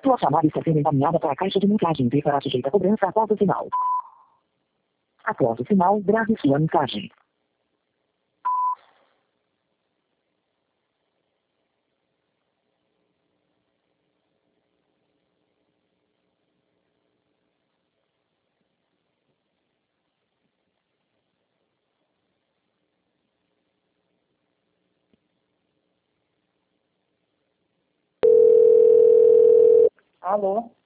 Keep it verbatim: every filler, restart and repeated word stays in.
Sua chamada está sendo encaminhada para a caixa de mensagem e será sujeita a cobrança após o sinal. Após o sinal, grave sua mensagem. Alô?